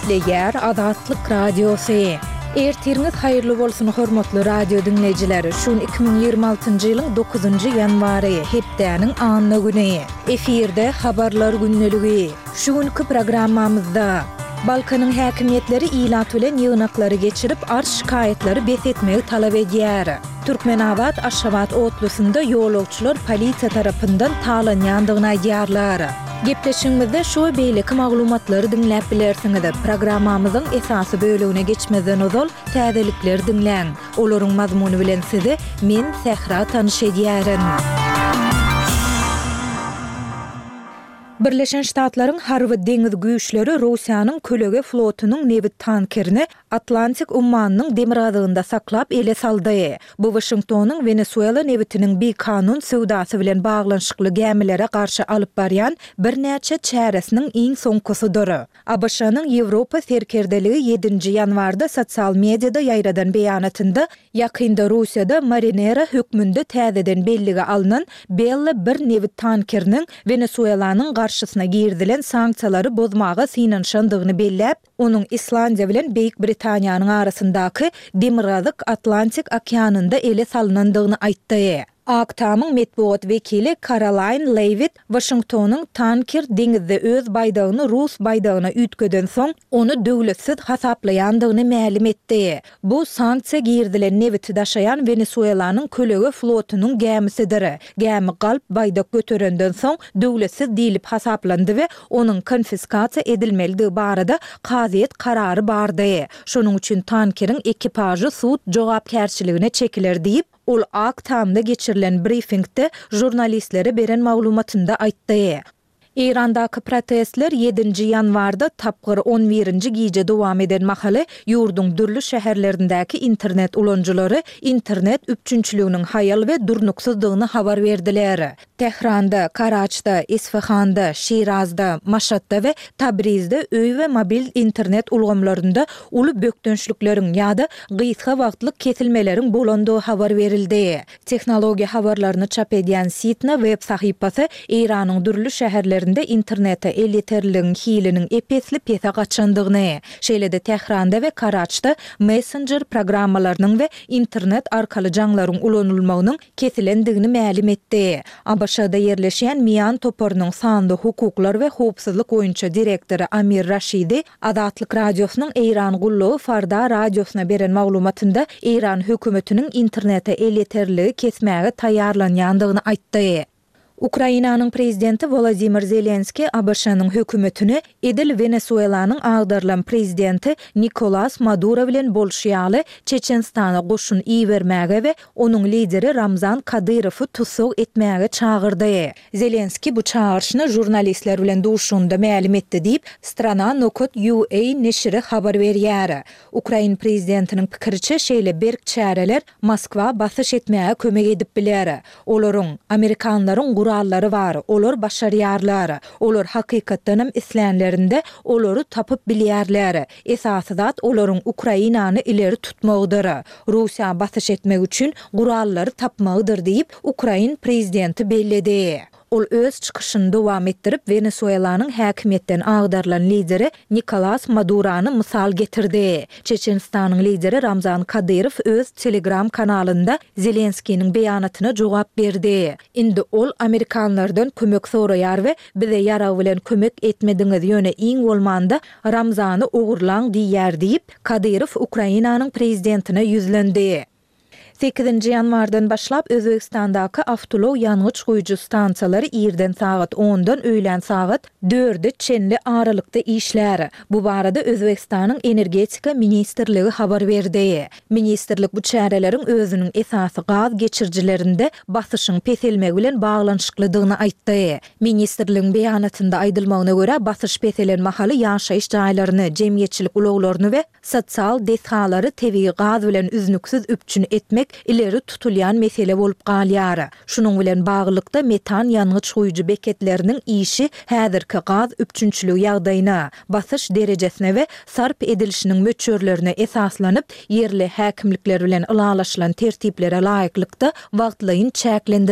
Diýipleýär Azatlyk Radiosu. Ertirňiz haýyrly bolsun hormatly radio dinleýijileri. Şun 2026-njy ýylyň 9-njy ýanwary hepdäniň anly güni. Efirde habarlar günneligi. Şuňky programmamyzda Balkanyň häkimetleri ilat bilen ýygnaklary geçirip arş şikayetlary besetmegi talap edýär. Türkmenabad Aşgabat otlusynda ýolagçylar polisiýa tarapyndan talanýandygyny aýdýarlar. Gepleşigimizde şu beýleki maglumatlary dinläp bilersiňiz. Programmamyzyň esasy bölügine geçmeden ozal täzelikleri dinläň. Olaryň mazmuny bilen sizi men Sehra tanyş edýärim. Birleşen Ştatlaryň Harby deňiz güýçleri Russiýanyň kölege flotunyň newit tankerini Atlantik ummanynyň demir azygynda saklap ele saldy. Bu Washingtonyň Venezuela newitiniň bir kanun sowdasy bilen baglanşykly gemilere garşy alyp barýan bir näçe çäresiniň iň soňkusydyr. ABŞ-nyň Ýewropa serkerdeligi 7-nji ýanwarda sosial mediada ýaýradan beýanatynda ýakynda Russiýada Marinera hökmünde täzeden belligi alynan belli bir newit tankeriniň Venezuelanyň garşysyna girdilen sanksiýalary bozmaga synanşandygyny belläp, onuň Islandiýa bilen Beýik Britaniýanyň arasyndaky demir azyk Atlantik okeanynda ele salynandygyny aýtdy. Aktamyň metbuat wekili Caroline Leavitt Washingtonyň tanker deňizde öz baýdagyny Rus baýdagyna ütgeden soň onu döwletsiz hasaplaýandygyny ma'lum etdi. Bu sanksiýa girdilen newiti daşayan Venezuelanyň kölege flotunyň gemisidir. Gemi galp baýdak göterenden soň döwletsiz diýilip hasaplandy we onuň konfiskasiýa edilmeligi barada kaziýet karary bardy. Şonuň üçin tankeriň ekipajy sud jogapkärçiligine çekiler diýip ol aktamda geçirilen briefingde jurnalistlere beren maglumatynda aýtdy. İrandaky protestler 7-nji ýanwarda tapgyr 11-nji gije dowam eden mahaly ýurduň dürli şäherlerindäki internet ulanjylary internet üpçünçliginiň haýal we durnuksuzdygyny habar berdiler. Tehranda, Karaçda, Isfahanda, Şirazda, Maşatda we Tabrizde öý we mobil internet ulgamlarynda uly bökdönçlikleriň ýa-da gysga wagtlyk kesilmeleriň bolandygy habar berildi. Tehnologiýa habarlaryny çap edýän Sitna web sahypasy Iranyň dürli şäherlerinde internete eliterliğin hilinin epesli pesa gaçandygyny, şeýlede Tehranda we Karaçda messenger programmalarının ve internet arkaly jaňlaryň ulanylmagynyň kesilendigini ma'lum etdi. ABŞ-da yerleşen Miyan toporunyň sanly hukuklar we howpsuzlyk boýunça direktory Amir Rashidi Azatlyk Radiosynyň Eýran gullugy Farda Radiosuna beren maglumatynda Eýran hökümetiniň internete eliterligi kesmäge taýýarlanýandygyny aýtdy. Ukrainanyň prezidenti Volodymyr Zelenski ABŞ-nyň hökümetini edil Venezuelanyň agdarlan prezidenti Nicolas Maduro bilen bolşýaly Çeçenistana goşun iýermäge we onuň lideri Ramzan Kadyrowy tutsuk etmäge çağırdy. Zelenski bu çağırşyny jurnalistler bilen duşunda ma'lum etdi diýip Strana Nokot UA neşri habar berýär. Ukrain prezidentiniň pikiriçe şeýle berk çäreler Moskwa basyş etmäge kömek edip biler. Olaryň Amerikanlaryň gurallary bar, olar başarýarlar. Olar hakykatdanam islenlerinde olary tapyp bilýärler. Esasy zat olaryň Ukrainany ileri tutmagydyr. Russiýa basyş etmek üçin gurallary tapmagydyr diýip Ukrain prezidenti belledi. Ol öz çykyşyny dowam etdirip Venezuelanyň häkimetden agdarlan lideri Nicolas Madurony mysal getirdi. Çeçenistanyň lideri Ramzan Kadyrow öz Telegram kanalynda Zelenskiň beýanatyna jogap berdi. Indi ol Amerikanlardan kömek soraýar we bize ýara bilen kömek etmediňiz ýöne iň bolmanda Ramzany ogurlaň diýär diýip Kadyrow Ukrainanyň prezidentine ýüzlendi. 8-nji ýanwardan başlap Özbegistandaky awtolow ýangyç goýucu stansiýalary ýerden saat 10-dan öýlen saat 4-de çenli aralykda işlär. Bu barada Özbegistanyň energetika ministrligi habar berdi. Ministrlik bu çäreleriň özüniň esasy gaz geçirjilerinde basyşyň peselmegi bilen baglanşyklydygyny aýtdy. Ministrligiň beýanatynda aýdylmagyna görä basyş peselenme haly ýaşaýyş jaýlaryny, jemgyýetçilik ulaglaryny we sosial deshalary tebii gaz bilen üznüksiz üpçün etmek ileri tutulyan mesele bolup galýar. Şunuň bilen baglykda metan ýangyç goýucu beketleriniň işi häzirki gaz üpçünçiligi ýagdaýyna, basyş derejesine we sarp edilişiniň möçörlerine esaslanyp yerli häkimlikler bilen ulalaşylan tertiplere laýyklykda wagtlaýyn çäklendir